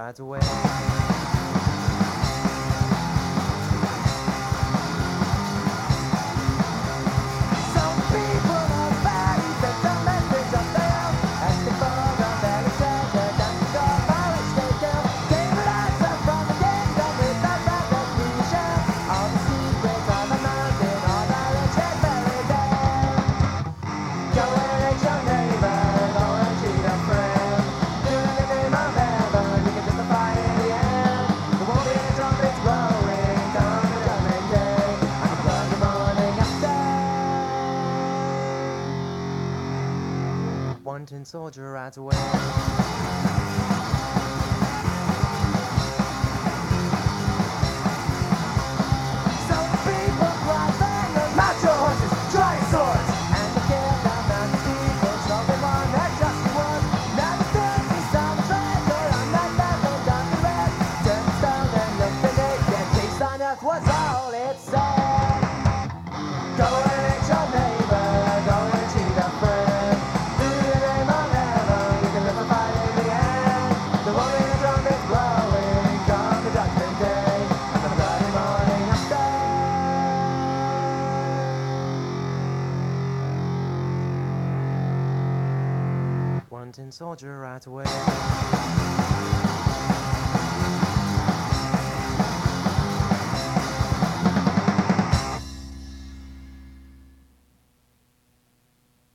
rides away. One tin soldier rides away. Was all it said. Go and hit your neighbor, go and cheat a friend. Do the name of heaven, you can live a fight in the end. The rolling trumpets blowing, come the judgment day, and the bloody morning after. One tin soldier rides away.